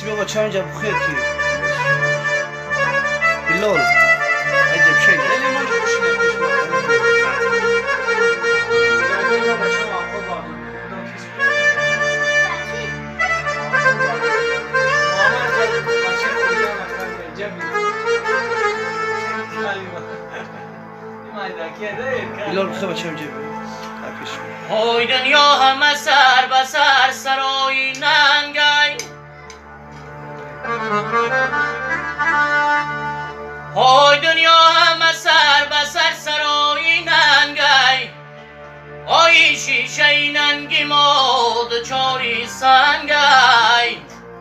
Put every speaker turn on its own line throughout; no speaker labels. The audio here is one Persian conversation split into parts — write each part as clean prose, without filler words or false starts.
بابا چند جب خیر کی بلال عجب شيء بلال خبر چند جب
های دنیا همه سر به سر سرای ننگای های دنیا همه سر به سر سرای ننگای آی شیشه ننگی ماد چاری سنگای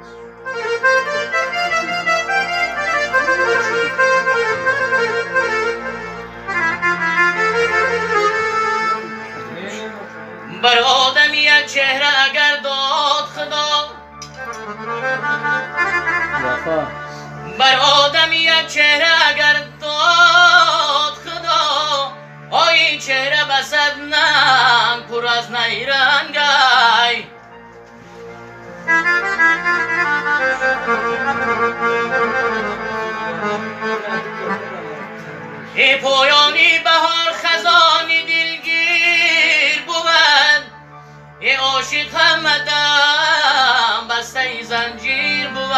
بر آدم یک چهره اگر داد خدا بر آدم یک چهره اگر داد خدا آی چهره بسد نم پر از نیرنگای ای پایانی بهار خزانی دلگیر بود ای عاشق همدم بسته زنجیر بود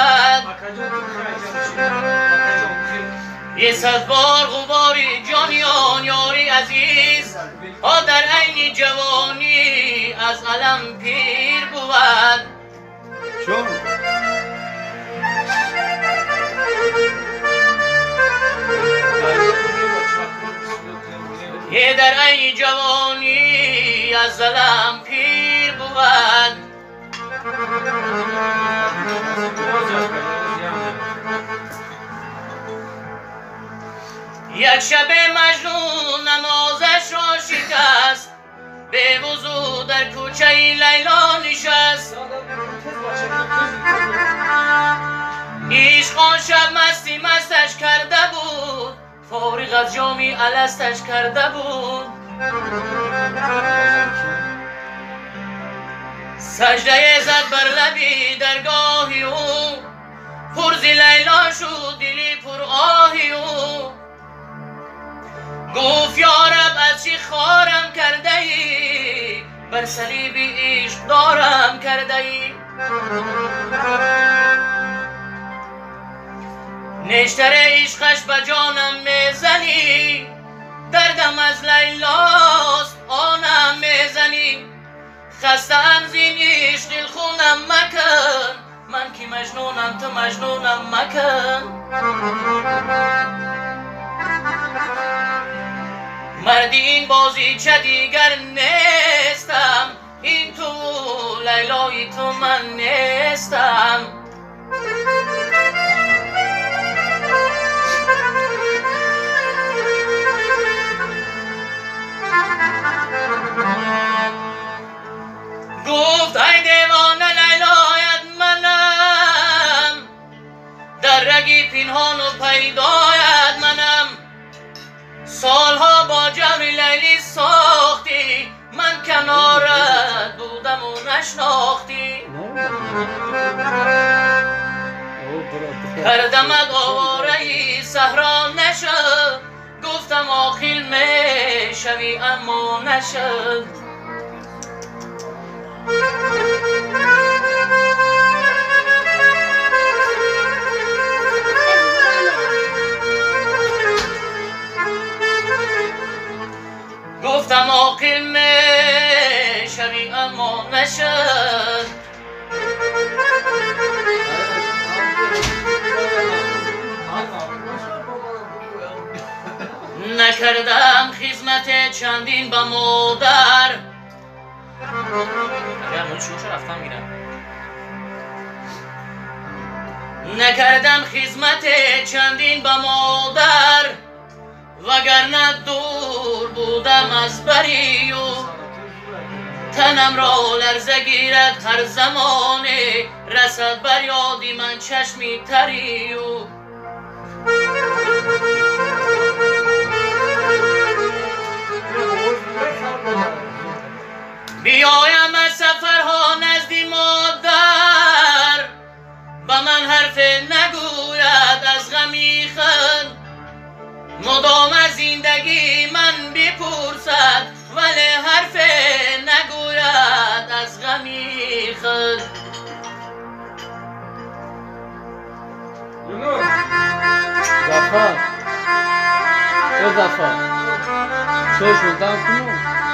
یه صد بار غباری جانیان یاری عزیز ها در عین جوانی از علم پیر بود یه در عین جوانی از علم پیر بود یک شب مجنون نمازش را شکست به وضو در کوچه لیلا نشست عشق آن شب مستی مستش کرده بود فارغ از جامی الستش کرده بود سجده زد بر لبی درگاهی او پر ز لیلا شد دلی پر آهی او گفت یا رب از چی خارم کرده ای بر صلیب عشق دارم کرده ای نشتر عشقش به جانم میزنی دردم از لیلاست آنم میزنی خستم زین عشق دل خونم مکن من که مجنونم تو مجنونم مکن مردی این بازی چه دیگر نیستم این تو لیلای تو من نیستم گفت ای دیوانه لیلایت منم در رگی پنهان و پیدایت منم سالها با جبر لیلی ساختی من کنارت بودم و نشناختی هر دمت آواره صحرا نشد گفتم آخیل می شوی اما نشد گفتم عاقل می شوی اما نشد نکردم خدمت چندین با مادر اگر ملچوش رفتم میرم نکردم خدمت چندین با مادر وگرنه دور بودم از بری و تنم را لرزه گیرد هر زمانه رسد بر یادی من چشمی تری و بیایم از سفرها نزدی مادر با من حرف نگوید از غمی خود مدام از زندگی من بپرسد ولی حرف نگوید از غمی خود
Zafer. O Zafer. Çocuğundan kuma.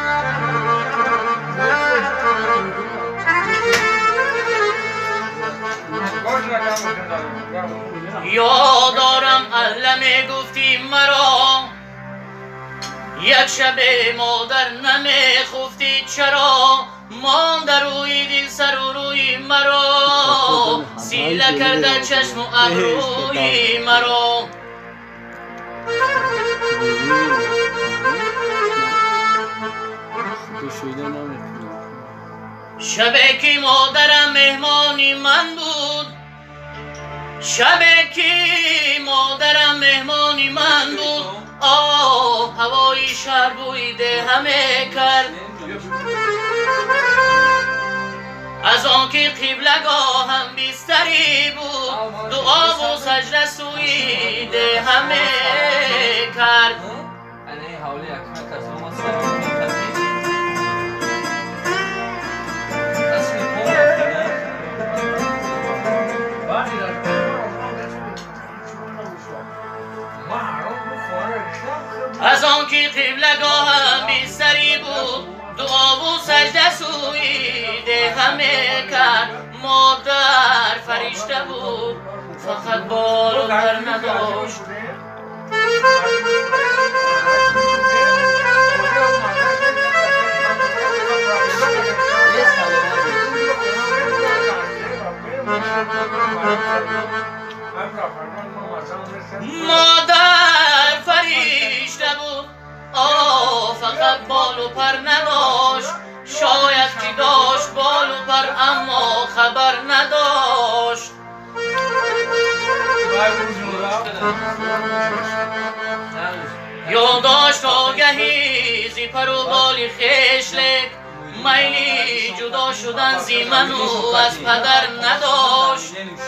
یادارم علم گفتی مرا یک شب مادر نمی خفتی چرا مانده روی دل سر و روی مرا سیله کرده چشم و ابروی مرا شبه که مادرم مهمانی من بود شبه که مادرم مهمانی من بود هوای شهر بویده همه کرد از آن که قبلگاه هم بیستری بود دعا و سجده سوی ده همه کرد از آن که قبلگاه هم بیستری بود دعا و سجده سوی ده همه کرد مادر فرشته بود فقط بال و پر نداشت مادر فرشته بود فقط بال و پر نداشت شاید که داشت بال و پر اما خبر نداشت یاداشت آگهی زی پر و بال خشلک میلی جدا شدن زی منو از پدر نداشت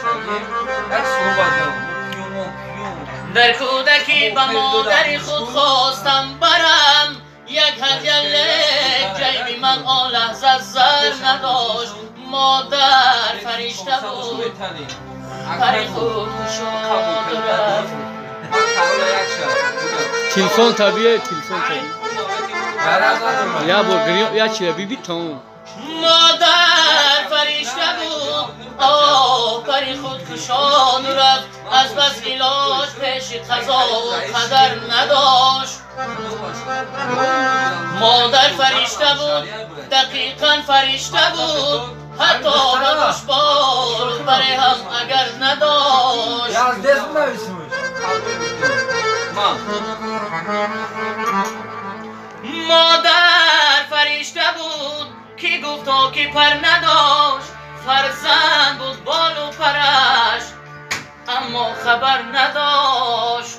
در کودکی با مادری خود خواستم برم یک هدیه جیبی من آن لحظه زر نداشت مادر فرشته بود پری خود شد رفت
تلفن طبیعه تلفن طبیعه یا بگریم یا چیه بیبی تون
مادر فرشته بود پری خود کشان رفت از بس علاج پیش قضا و قدر نداشت مادر فرشته بود دقیقا فرشته بود حتی نداشت بال پری هم اگر نداشت مادر فرشته بود کی گفتا که پر نداشت فرزند بود بال و پرش اما خبر نداشت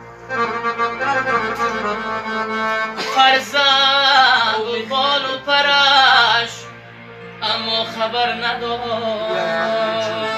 فرزند بود بال و پرش اما خبر نداشت